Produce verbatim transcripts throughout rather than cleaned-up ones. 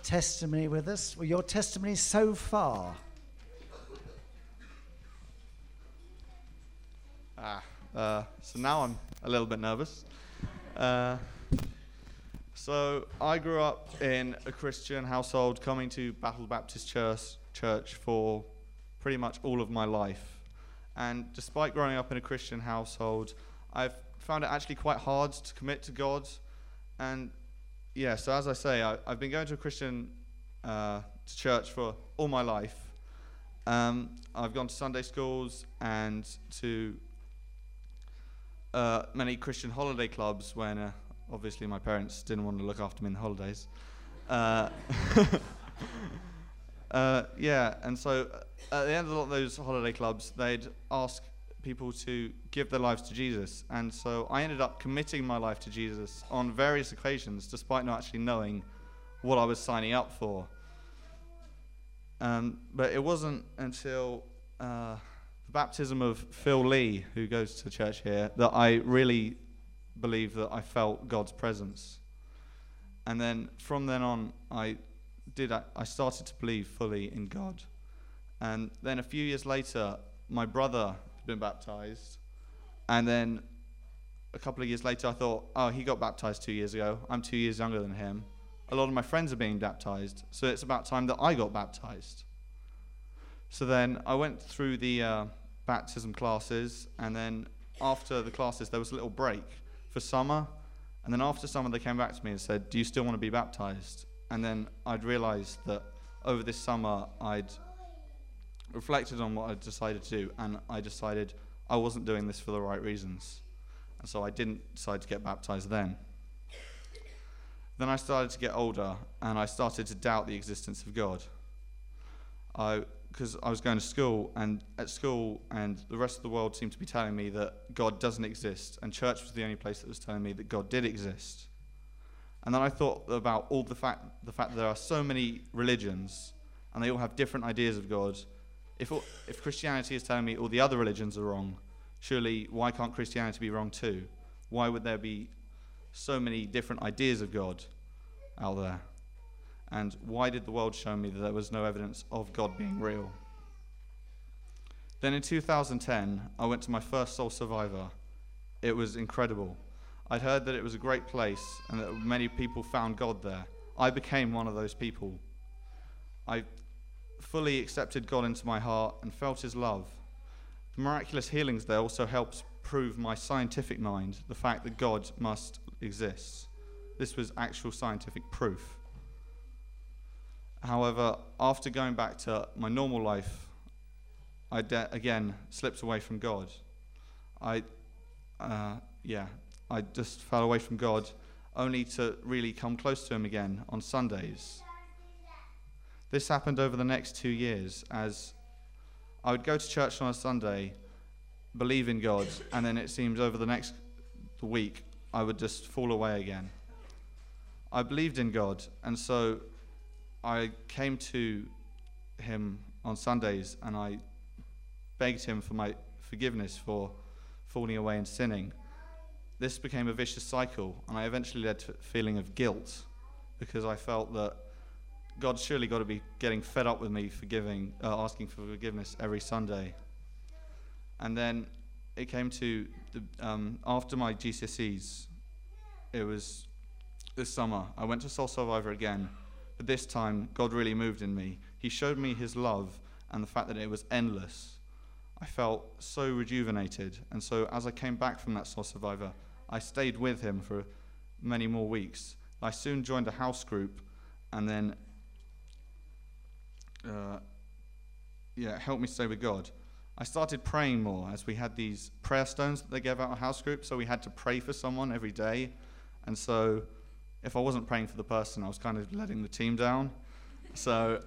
testimony with us. Well, your testimony so far. Ah, uh, so now I'm a little bit nervous. Uh, so I grew up in a Christian household, coming to Battle Baptist Church, Church for pretty much all of my life. And despite growing up in a Christian household, I've found it actually quite hard to commit to God. And yeah, so as I say, I, I've been going to a Christian uh, to church for all my life. Um, I've gone to Sunday schools and to Uh, many Christian holiday clubs when uh, obviously my parents didn't want to look after me in the holidays. Uh, uh, yeah, and so at the end of a lot of those holiday clubs, they'd ask people to give their lives to Jesus. And so I ended up committing my life to Jesus on various occasions, despite not actually knowing what I was signing up for. Um, but it wasn't until Uh, the baptism of Phil Lee, who goes to church here, that I really believe that I felt God's presence. And then from then on, I did. I started to believe fully in God. And then a few years later, my brother had been baptized. And then a couple of years later, I thought, oh, he got baptized two years ago. I'm two years younger than him. A lot of my friends are being baptized, so it's about time that I got baptized. So then I went through the uh, baptism classes, and then after the classes there was a little break for summer, and then after summer they came back to me and said, do you still want to be baptized? And then I'd realized that over this summer I'd reflected on what I'd decided to do, and I decided I wasn't doing this for the right reasons, and so I didn't decide to get baptized then. Then I started to get older, and I started to doubt the existence of God. I because I was going to school, and at school and the rest of the world seemed to be telling me that God doesn't exist, and church was the only place that was telling me that God did exist. And then I thought about all the fact the fact that there are so many religions, and they all have different ideas of God. If if Christianity is telling me all the other religions are wrong, surely why can't Christianity be wrong too? Why would there be so many different ideas of God out there? And why did the world show me that there was no evidence of God being real? Then in two thousand ten, I went to my first Soul Survivor. It was incredible. I'd heard that it was a great place and that many people found God there. I became one of those people. I fully accepted God into my heart and felt his love. The miraculous healings there also helped prove my scientific mind, the fact that God must exist. This was actual scientific proof. However, after going back to my normal life, I de- again slipped away from God. I, uh, yeah, I just fell away from God, only to really come close to him again on Sundays. This happened over the next two years, as I would go to church on a Sunday, believe in God, and then it seems over the next week, I would just fall away again. I believed in God, and so I came to him on Sundays and I begged him for my forgiveness for falling away and sinning. This became a vicious cycle, and I eventually led to a feeling of guilt, because I felt that God surely got to be getting fed up with me forgiving, uh, asking for forgiveness every Sunday. And then it came to the, um, after my G C S Es, it was this summer, I went to Soul Survivor again. But this time, God really moved in me. He showed me his love and the fact that it was endless. I felt so rejuvenated. And so as I came back from that Soul Survivor, I stayed with him for many more weeks. I soon joined a house group, and then, uh, yeah, it helped me stay with God. I started praying more, as we had these prayer stones that they gave out at house group, so we had to pray for someone every day. And so if I wasn't praying for the person, I was kind of letting the team down. So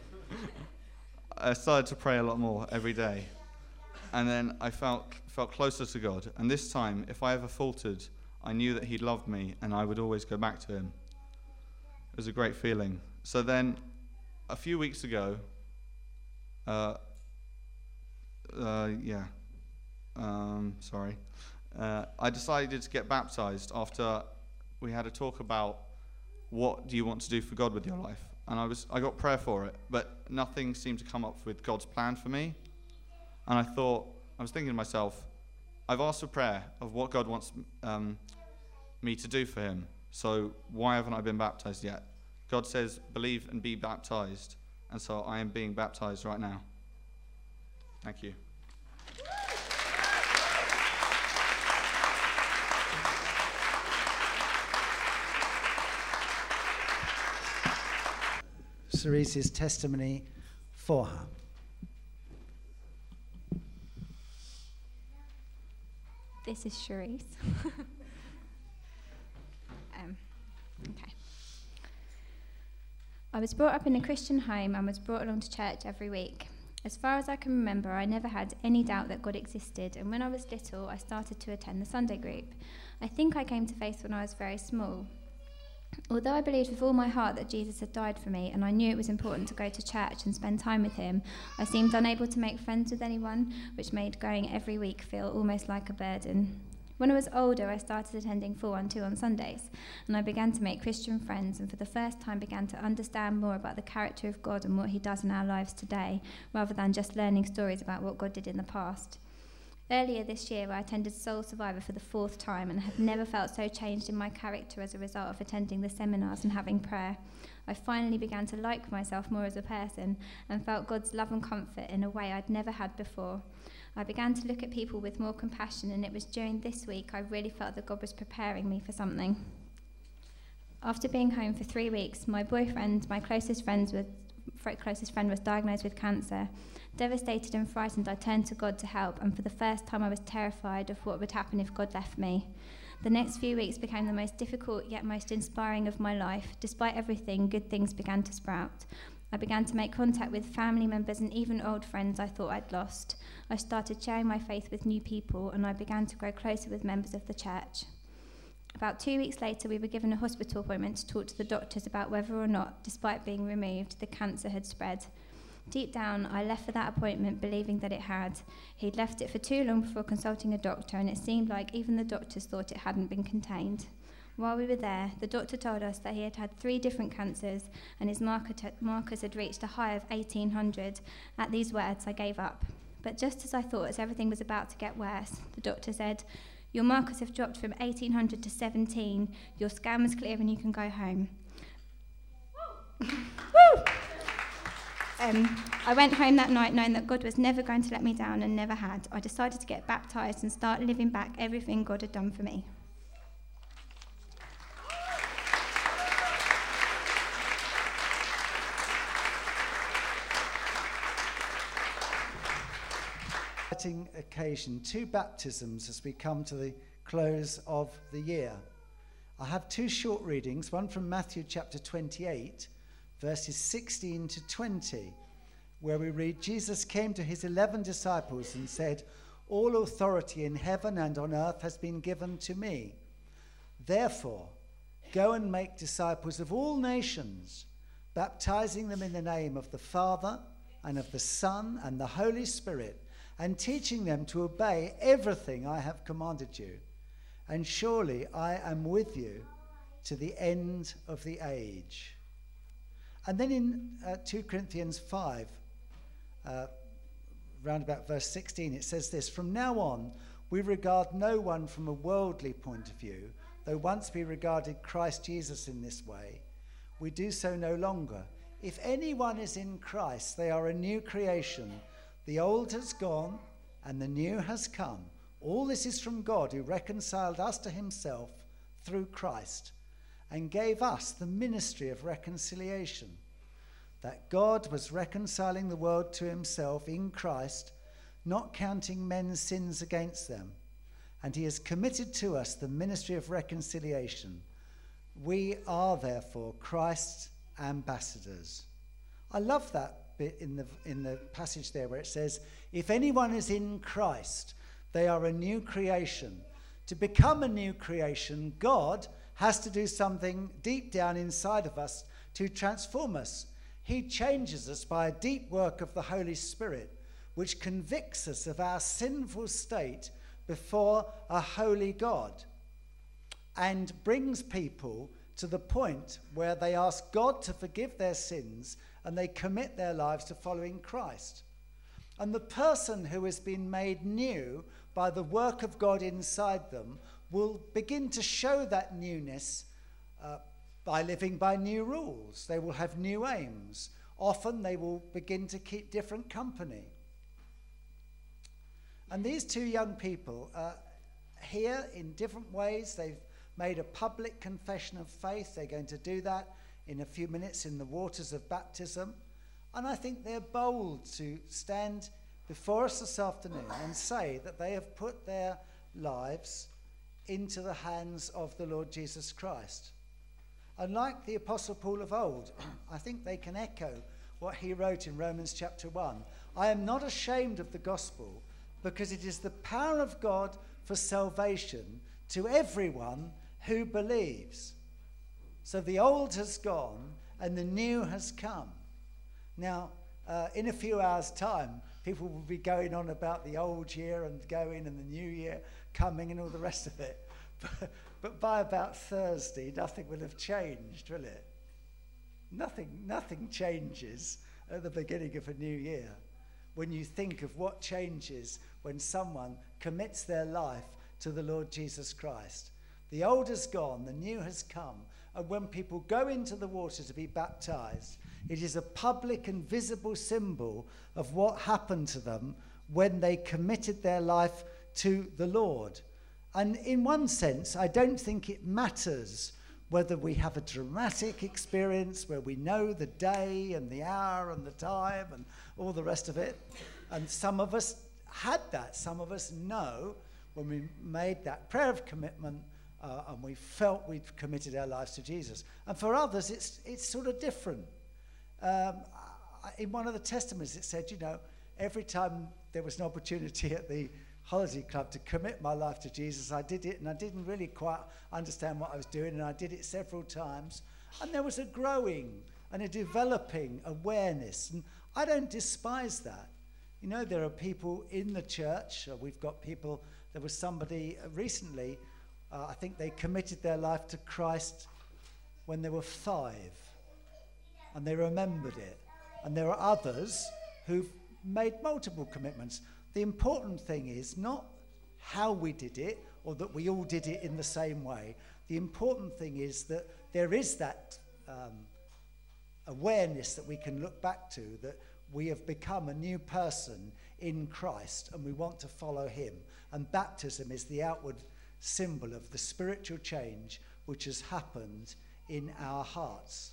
I started to pray a lot more every day. And then I felt felt closer to God. And this time, if I ever faltered, I knew that he loved me and I would always go back to him. It was a great feeling. So then, a few weeks ago, uh, uh, yeah, um, sorry, uh, I decided to get baptized after we had a talk about what do you want to do for God with your life. and I was I got prayer for it, but nothing seemed to come up with God's plan for me. And I thought, I was thinking to myself, I've asked for prayer of what God wants um, me to do for him, so why haven't I been baptized yet? God says, believe and be baptized, and so I am being baptized right now. Thank you. Cerise's testimony for her. This is Cerise. um, okay. I was brought up in a Christian home and was brought along to church every week. As far as I can remember, I never had any doubt that God existed, and when I was little, I started to attend the Sunday group. I think I came to faith when I was very small. Although I believed with all my heart that Jesus had died for me, and I knew it was important to go to church and spend time with him, I seemed unable to make friends with anyone, which made going every week feel almost like a burden. When I was older, I started attending four one two on Sundays, and I began to make Christian friends, and for the first time began to understand more about the character of God and what he does in our lives today, rather than just learning stories about what God did in the past. Earlier this year, I attended Soul Survivor for the fourth time and have never felt so changed in my character as a result of attending the seminars and having prayer. I finally began to like myself more as a person and felt God's love and comfort in a way I'd never had before. I began to look at people with more compassion, and it was during this week I really felt that God was preparing me for something. After being home for three weeks, my boyfriend, my closest friends with closest friend was diagnosed with cancer. Devastated and frightened, I turned to God to help, and for the first time I was terrified of what would happen if God left me. The next few weeks became the most difficult yet most inspiring of my life. Despite everything, good things began to sprout. I began to make contact with family members and even old friends I thought I'd lost. I started sharing my faith with new people, and I began to grow closer with members of the church. About two weeks later, we were given a hospital appointment to talk to the doctors about whether or not, despite being removed, the cancer had spread. Deep down, I left for that appointment believing that it had. He'd left it for too long before consulting a doctor, and it seemed like even the doctors thought it hadn't been contained. While we were there, the doctor told us that he had had three different cancers, and his marker t- markers had reached a high of eighteen hundred. At these words, I gave up. But just as I thought, as everything was about to get worse, the doctor said, "Your markers have dropped from eighteen hundred to seventeen. Your scan was clear and you can go home." Woo! Um, I went home that night knowing that God was never going to let me down and never had. I decided to get baptised and start living back everything God had done for me. Exciting occasion, two baptisms as we come to the close of the year. I have two short readings, one from Matthew chapter twenty-eight, verses sixteen to twenty, where we read, Jesus came to his eleven disciples and said, "All authority in heaven and on earth has been given to me. Therefore, go and make disciples of all nations, baptizing them in the name of the Father and of the Son and the Holy Spirit, and teaching them to obey everything I have commanded you. And surely I am with you to the end of the age." And then in uh, two Corinthians five, uh, round about verse sixteen, it says this, "From now on, we regard no one from a worldly point of view, though once we regarded Christ Jesus in this way. We do so no longer. If anyone is in Christ, they are a new creation. The old has gone and the new has come. All this is from God, who reconciled us to himself through Christ and gave us the ministry of reconciliation. That God was reconciling the world to himself in Christ, not counting men's sins against them. And he has committed to us the ministry of reconciliation. We are therefore Christ's ambassadors." I love that bit in the in the passage there where it says, if anyone is in Christ, they are a new creation. To become a new creation, God has to do something deep down inside of us to transform us. He changes us by a deep work of the Holy Spirit, which convicts us of our sinful state before a holy God and brings people to the point where they ask God to forgive their sins and they commit their lives to following Christ. And the person who has been made new by the work of God inside them will begin to show that newness uh, by living by new rules. They will have new aims. Often they will begin to keep different company. And these two young people are here in different ways. They've made a public confession of faith. They're going to do that in a few minutes in the waters of baptism. And I think they're bold to stand before us this afternoon and say that they have put their lives into the hands of the Lord Jesus Christ. And like the Apostle Paul of old, I think they can echo what he wrote in Romans chapter one. I am not ashamed of the gospel, because it is the power of God for salvation to everyone who believes. So the old has gone and the new has come. Now, uh, in a few hours' time, people will be going on about the old year and going and the new year coming and all the rest of it. But, but by about Thursday, nothing will have changed, will it? Nothing, nothing changes at the beginning of a new year. When you think of what changes when someone commits their life to the Lord Jesus Christ. The old has gone, the new has come. And when people go into the water to be baptized, it is a public and visible symbol of what happened to them when they committed their life to the Lord. And in one sense, I don't think it matters whether we have a dramatic experience where we know the day and the hour and the time and all the rest of it. And some of us had that. Some of us know when we made that prayer of commitment uh, and we felt we'd committed our lives to Jesus. And for others, it's it's sort of different. Um, in one of the testimonies, it said, you know, every time there was an opportunity at the Holiday Club to commit my life to Jesus, I did it, and I didn't really quite understand what I was doing, and I did it several times. And there was a growing and a developing awareness, and I don't despise that. You know, there are people in the church, uh, we've got people, there was somebody uh, recently, uh, I think they committed their life to Christ when they were five, and they remembered it. And there are others who've made multiple commitments. The important thing is not how we did it or that we all did it in the same way. The important thing is that there is that um, awareness that we can look back to, that we have become a new person in Christ and we want to follow him. And baptism is the outward symbol of the spiritual change which has happened in our hearts.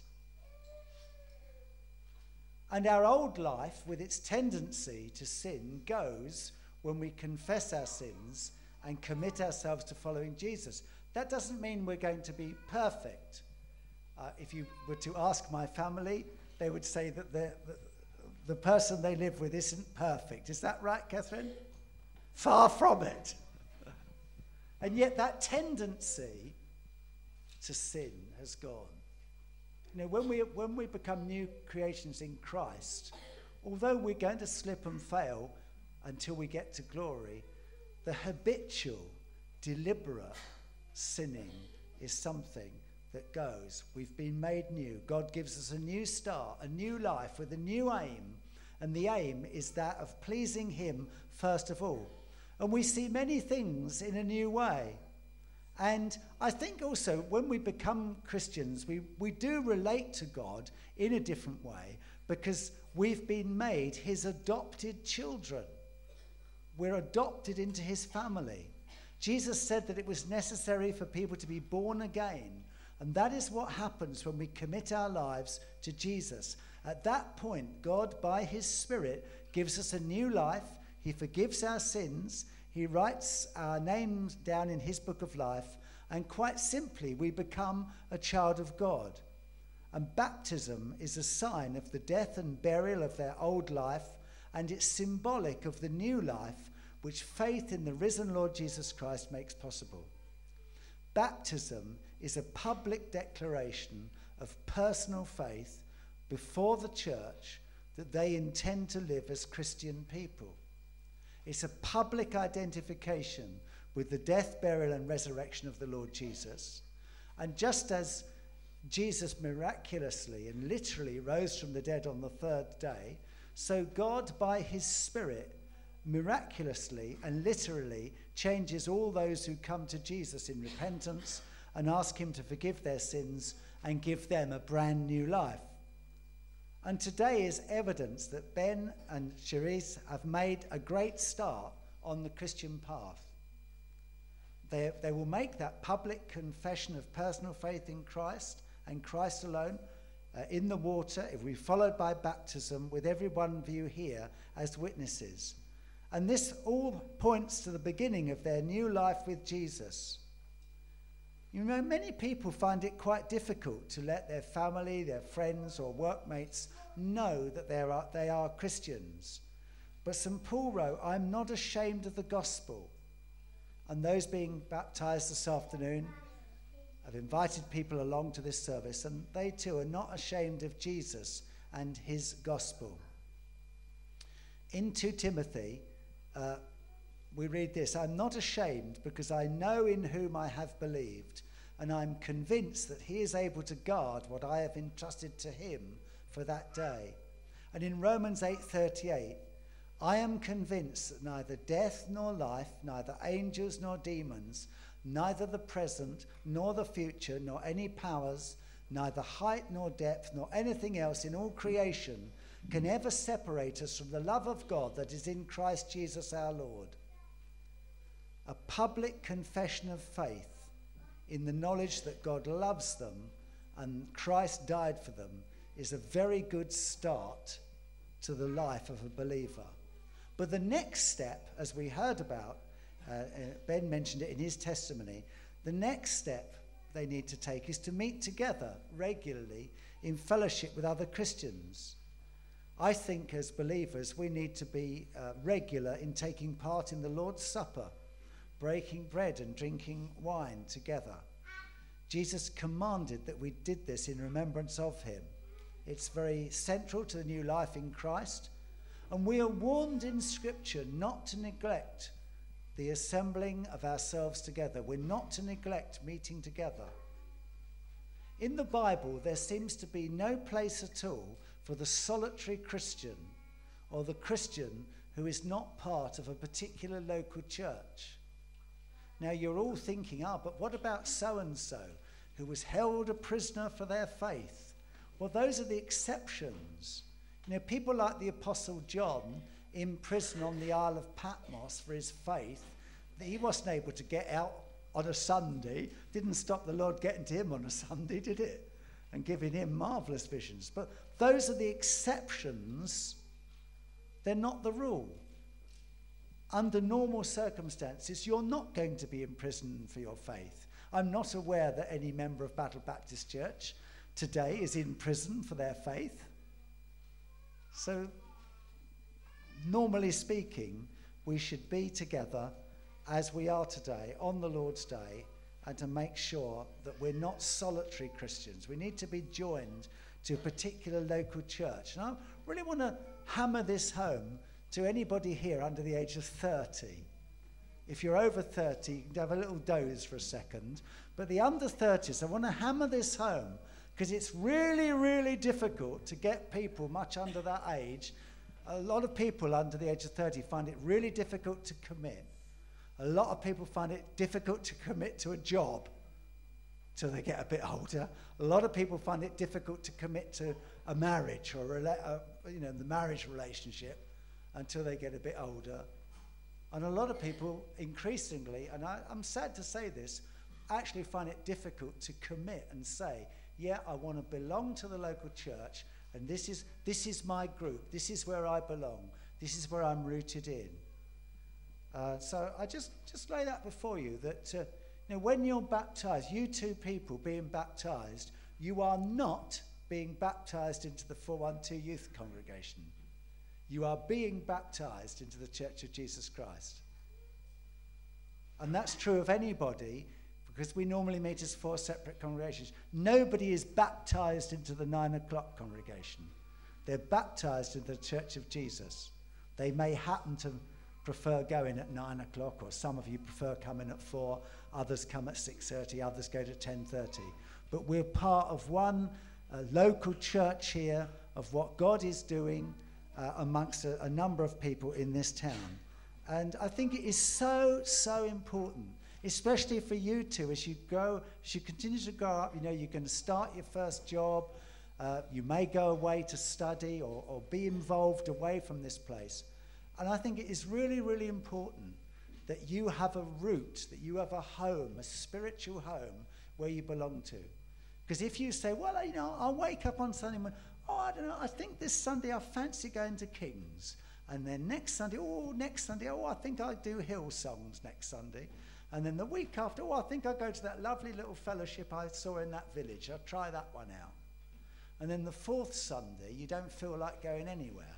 And our old life, with its tendency to sin, goes when we confess our sins and commit ourselves to following Jesus. That doesn't mean we're going to be perfect. Uh, if you were to ask my family, they would say that the, the, the person they live with isn't perfect. Is that right, Catherine? Far from it. And yet that tendency to sin has gone. You know, when we when we become new creations in Christ, although we're going to slip and fail until we get to glory, the habitual, deliberate sinning is something that goes. We've been made new. God gives us a new start, a new life with a new aim, and the aim is that of pleasing him first of all. And we see many things in a new way. And I think also when we become Christians, we, we do relate to God in a different way because we've been made his adopted children. We're adopted into his family. Jesus said that it was necessary for people to be born again. And that is what happens when we commit our lives to Jesus. At that point, God, by his Spirit, gives us a new life. He forgives our sins. He writes our names down in his book of life, and quite simply, we become a child of God. And baptism is a sign of the death and burial of their old life, and it's symbolic of the new life which faith in the risen Lord Jesus Christ makes possible. Baptism is a public declaration of personal faith before the church that they intend to live as Christian people. It's a public identification with the death, burial, and resurrection of the Lord Jesus. And just as Jesus miraculously and literally rose from the dead on the third day, so God, by his Spirit, miraculously and literally changes all those who come to Jesus in repentance and ask him to forgive their sins and give them a brand new life. And today is evidence that Ben and Cherise have made a great start on the Christian path. They, they will make that public confession of personal faith in Christ and Christ alone uh, in the water, if we followed by baptism, with every one of you here as witnesses. And this all points to the beginning of their new life with Jesus. You know, many people find it quite difficult to let their family, their friends or workmates know that they are, they are Christians. But Saint Paul wrote, "I'm not ashamed of the gospel." And those being baptized this afternoon, I've invited people along to this service, and they too are not ashamed of Jesus and his gospel. In Second Timothy, uh, we read this: "I'm not ashamed, because I know in whom I have believed, and I'm convinced that he is able to guard what I have entrusted to him for that day." And in Romans eight thirty-eight, "I am convinced that neither death nor life, neither angels nor demons, neither the present nor the future, nor any powers, neither height nor depth, nor anything else in all creation can ever separate us from the love of God that is in Christ Jesus our Lord." A public confession of faith in the knowledge that God loves them and Christ died for them is a very good start to the life of a believer. But the next step, as we heard about, uh, uh, Ben mentioned it in his testimony, the next step they need to take is to meet together regularly in fellowship with other Christians. I think as believers we need to be uh, regular in taking part in the Lord's Supper, breaking bread and drinking wine together. Jesus commanded that we did this in remembrance of him. It's very central to the new life in Christ. And we are warned in Scripture not to neglect the assembling of ourselves together. We're not to neglect meeting together. In the Bible, there seems to be no place at all for the solitary Christian or the Christian who is not part of a particular local church. Now you're all thinking, ah, but what about so-and-so who was held a prisoner for their faith? Well, those are the exceptions. You know, people like the Apostle John in prison on the Isle of Patmos for his faith, he wasn't able to get out on a Sunday. Didn't stop the Lord getting to him on a Sunday, did it? And giving him marvellous visions. But those are the exceptions. They're not the rule. Under normal circumstances, you're not going to be imprisoned for your faith. I'm not aware that any member of Battle Baptist Church today is in prison for their faith. So, normally speaking, we should be together as we are today on the Lord's Day, and to make sure that we're not solitary Christians. We need to be joined to a particular local church. And I really want to hammer this home to anybody here under the age of thirty. If you're over thirty, you can have a little doze for a second. But the under thirties, I want to hammer this home, because it's really, really difficult to get people much under that age. A lot of people under the age of thirty find it really difficult to commit. A lot of people find it difficult to commit to a job till they get a bit older. A lot of people find it difficult to commit to a marriage or a, a, you know, the marriage relationship until they get a bit older. And a lot of people increasingly, and I, I'm sad to say this, actually find it difficult to commit and say, yeah, I want to belong to the local church, and this is, this is my group, this is where I belong, this is where I'm rooted in. Uh, so I just, just lay that before you, that uh, you know, when you're baptized, you two people being baptized, you are not being baptized into the four one two youth congregation. You are being baptized into the Church of Jesus Christ. And that's true of anybody, because we normally meet as four separate congregations. Nobody is baptized into the nine o'clock congregation. They're baptized into the Church of Jesus. They may happen to prefer going at nine o'clock, or some of you prefer coming at four, others come at six thirty, others go to ten thirty. but we're part of one uh, local church here of what God is doing uh, amongst a, a number of people in this town. And I think it is so, so important, especially for you two, as you go, as you continue to grow up. You know, you're going to start your first job. Uh, you may go away to study or, or be involved away from this place. And I think it is really, really important that you have a root, that you have a home, a spiritual home where you belong to. Because if you say, well, you know, I'll wake up on Sunday morning, oh, I don't know, I think this Sunday I fancy going to King's. And then next Sunday, oh, next Sunday, oh, I think I do Hillsongs next Sunday. And then the week after, oh, I think I'll go to that lovely little fellowship I saw in that village. I'll try that one out. And then the fourth Sunday, you don't feel like going anywhere.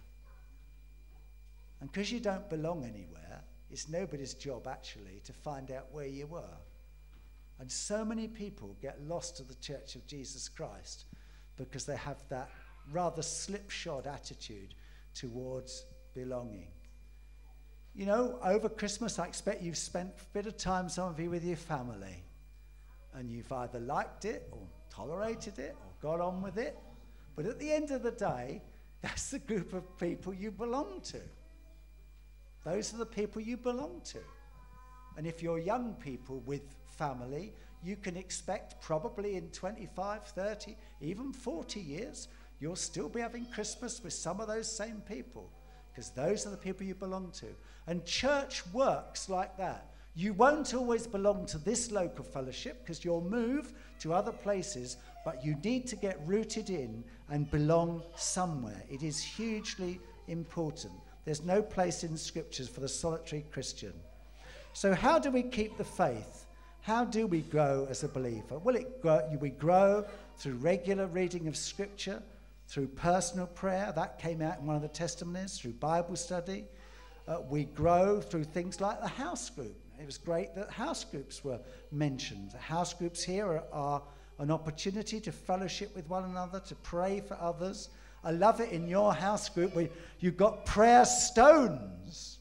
And because you don't belong anywhere, it's nobody's job, actually, to find out where you were. And so many people get lost to the Church of Jesus Christ because they have that rather slipshod attitude towards belonging. You know, over Christmas, I expect you've spent a bit of time, some of you, with your family. And you've either liked it or tolerated it or got on with it. But at the end of the day, that's the group of people you belong to. Those are the people you belong to. And if you're young people with family, you can expect probably in twenty-five, thirty, even forty years, you'll still be having Christmas with some of those same people, because those are the people you belong to. And church works like that. You won't always belong to this local fellowship because you'll move to other places, but you need to get rooted in and belong somewhere. It is hugely important. There's no place in scriptures for the solitary Christian. So how do we keep the faith? How do we grow as a believer? Well, it grow, we grow through regular reading of scripture, through personal prayer. That came out in one of the testimonies, through Bible study. Uh, we grow through things like the house group. It was great that house groups were mentioned. The house groups here are, are an opportunity to fellowship with one another, to pray for others. I love it in your house group where you've got prayer stones.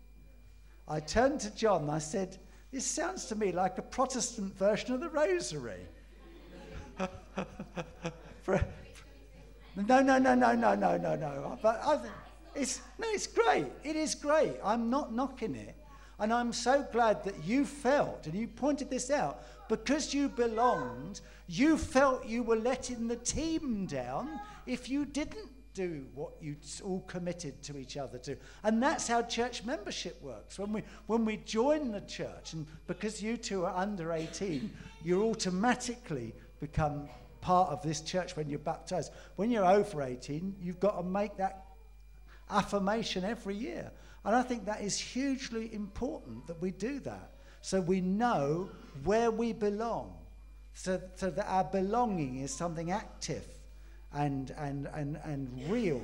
I turned to John and I said, this sounds to me like a Protestant version of the rosary. for, no, no, no, no, no, no, no, no. But I think it's, no, it's great. It is great. I'm not knocking it. And I'm so glad that you felt, and you pointed this out, because you belonged, you felt you were letting the team down if you didn't do what you all committed to each other to. And that's how church membership works. When we when we join the church, and because you two are under eighteen, you automatically become part of this church when you're baptized. When you're over eighteen, you've got to make that affirmation every year. And I think that is hugely important that we do that, so we know where we belong, so, so that our belonging is something active and, and, and, and real.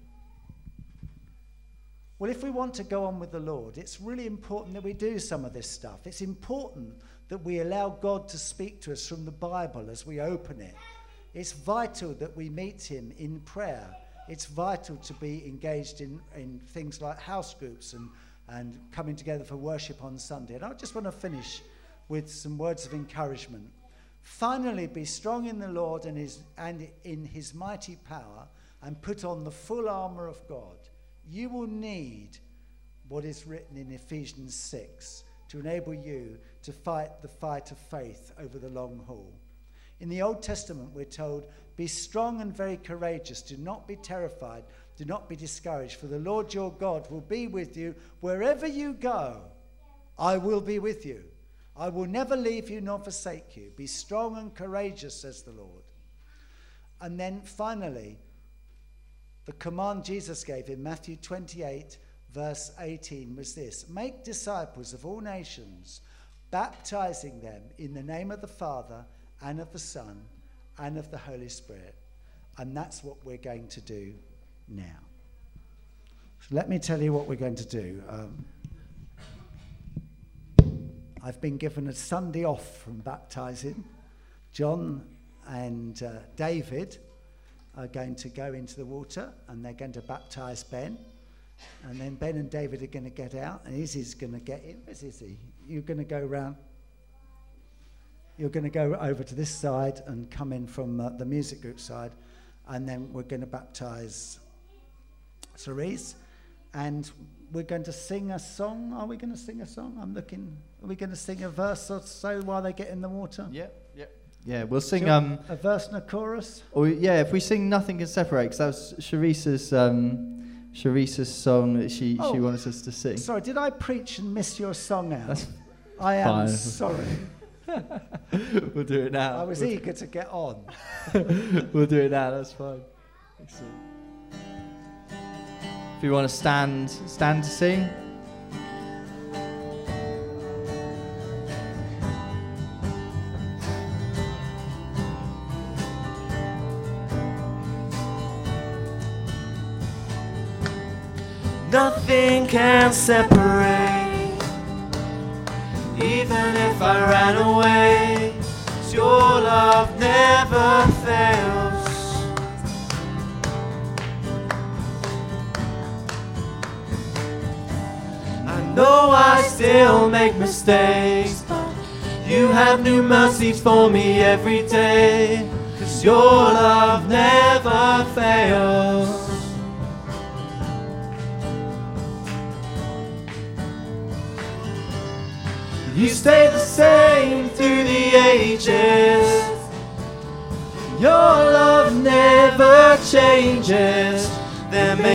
Well, if we want to go on with the Lord, it's really important that we do some of this stuff. It's important that we allow God to speak to us from the Bible as we open it. It's vital that we meet him in prayer. It's vital to be engaged in, in things like house groups and, and coming together for worship on Sunday. And I just want to finish with some words of encouragement. Finally, be strong in the Lord and, his, and in his mighty power, and put on the full armour of God. You will need what is written in Ephesians six to enable you to fight the fight of faith over the long haul. In the Old Testament, we're told, be strong and very courageous. Do not be terrified. Do not be discouraged. For the Lord your God will be with you wherever you go. I will be with you. I will never leave you nor forsake you. Be strong and courageous, says the Lord. And then finally, the command Jesus gave in Matthew twenty-eight, verse eighteen was this: make disciples of all nations, baptizing them in the name of the Father and of the Son and of the Holy Spirit. And that's what we're going to do now. So let me tell you what we're going to do. Um, I've been given a Sunday off from baptizing. John and uh, David are going to go into the water and they're going to baptize Ben. And then Ben and David are going to get out and Izzy's going to get in. Where's Izzy? You're going to go round. you're going to go over to this side and come in from uh, the music group side, and then we're going to baptize Cerise, and we're going to sing a song. Are we going to sing a song? I'm looking. Are we going to sing a verse or so while they get in the water? Yeah, yeah. Yeah, we'll sing Do you um want a verse and a chorus. or yeah, if we sing Nothing Can Separate, because that was Sharice's um Sharice's song that she Oh. she wanted us to sing. Sorry, did I preach and miss your song out? That's I am fine. sorry. We'll do it now. I was we'll, eager to get on. we'll do it now. That's fine. Excellent. If you want to stand, stand to sing. Nothing can separate, even if I ran away, 'cause your love never fails. I know I still make mistakes, but you have new mercies for me every day, 'cause your love never fails. You stay the same through the ages. Your love never changes. There may